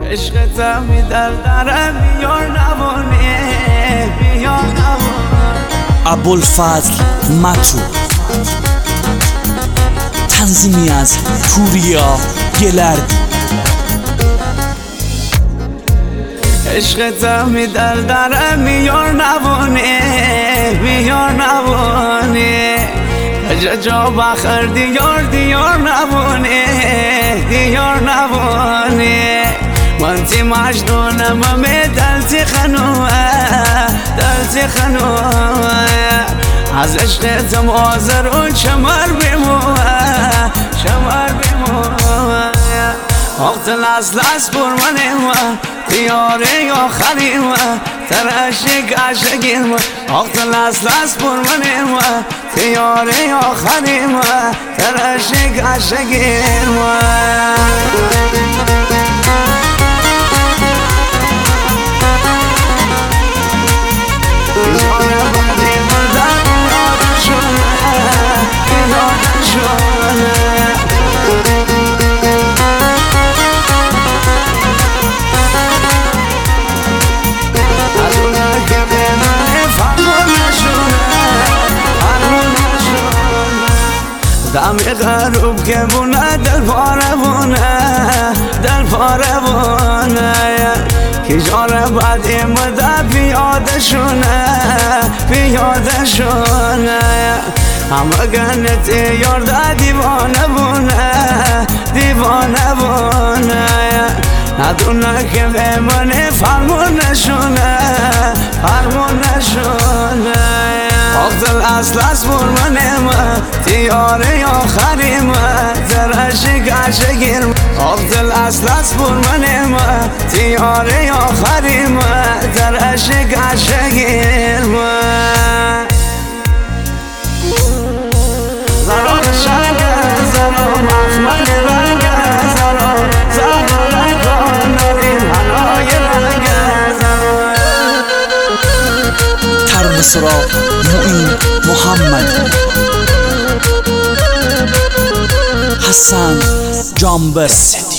عشقتم می دلدرم بیار نوانه بیار نوانه. ابوالفضل متو، تنظیمی از پوریا گلردی. عشقتم می دلدرم بیار نوانه بیار نوانه. جا بخر دیار دیار نوانه دیار نوانه. من تی مجنونم دلتی خنوه دلتی خنوه. از عشقتم آزر و چمر بیموه چمر بیموه. وقت لس بر منه دیاره آخری ترشک عشقیم. وقت لس بر منه دیاره آخری ترشک عشقیم. دم غروب که بونه دل پاره بونه دل پاره بونه. که جاره بعد مده پیاده شونه پیاده شونه. همه گنت یارده دیوانه بونه دیوانه بونه. ندونه که به منه فرمون نشونه فرمون نشونه. وقت الاصل بر منه دیاره آخریم ترشک عشقیم. وقت الاصل بر منه دیاره آخریم ترشک عشقیم. زرار شنگه زرار مخمل رنگه زرار زرار رنگه نورین هنای رنگه زرار. ترمسرا معین محمد، حسن جانبستی.